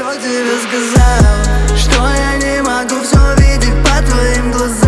тебе сказал, что я не могу все видеть по твоим глазам.